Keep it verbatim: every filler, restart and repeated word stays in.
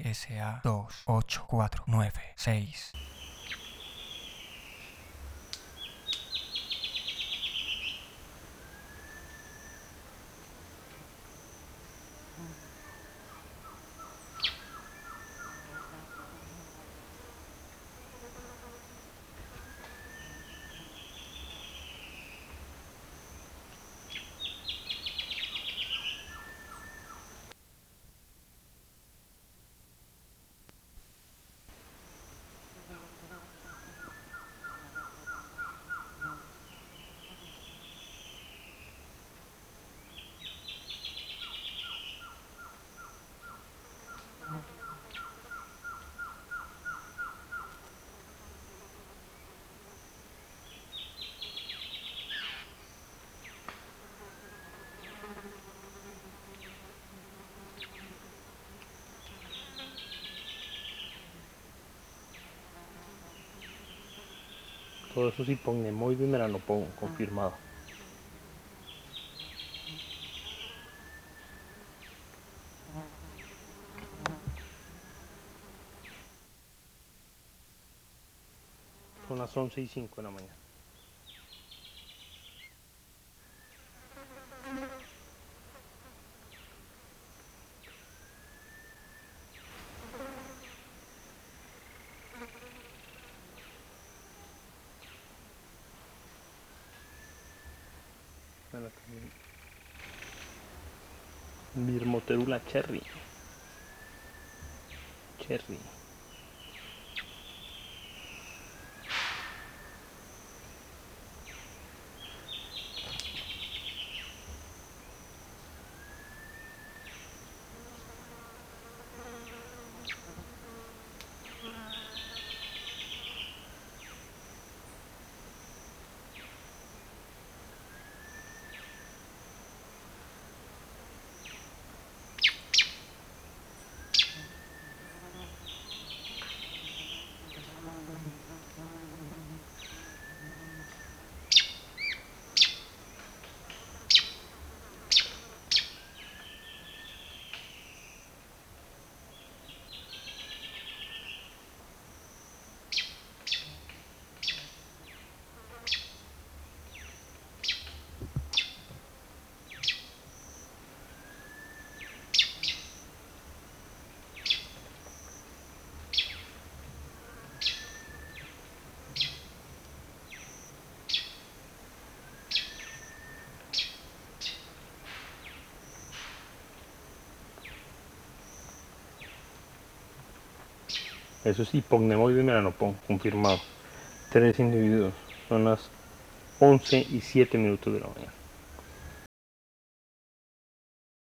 S A dos ocho cuatro nueve seis. Todo eso sí, Pognemoide me la no pongo, confirmado. Son las once y cinco de la mañana. Birmoterula Cherry. Cherry. Eso sí, Pognemoide me la no pongo, confirmado. Tres individuos. Son las once y siete minutos de la mañana.